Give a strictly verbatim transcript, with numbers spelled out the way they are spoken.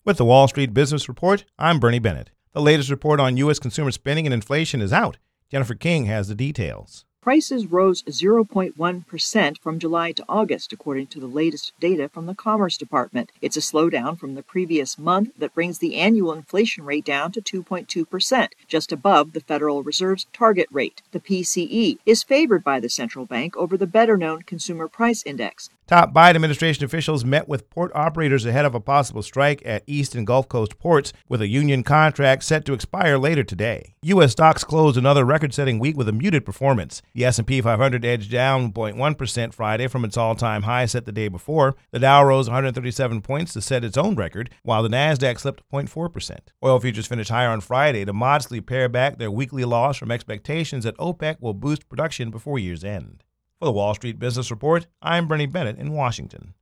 With the Wall Street Business Report, I'm Bernie Bennett. The latest report on U S consumer spending and inflation is out. Jennifer King has the details. Prices rose zero point one percent from July to August, according to the latest data from the Commerce Department. It's a slowdown from the previous month that brings the annual inflation rate down to two point two percent, just above the Federal Reserve's target rate. The P C E is favored by the central bank over the better-known Consumer Price Index. Top Biden administration officials met with port operators ahead of a possible strike at East and Gulf Coast ports, with a union contract set to expire later today. U S stocks closed another record-setting week with a muted performance. The S and P five hundred edged down zero point one percent Friday from its all-time high set the day before. The Dow rose one hundred thirty-seven points to set its own record, while the Nasdaq slipped zero point four percent. Oil futures finished higher on Friday to modestly pare back their weekly loss from expectations that OPEC will boost production before year's end. For the Wall Street Business Report, I'm Bernie Bennett in Washington.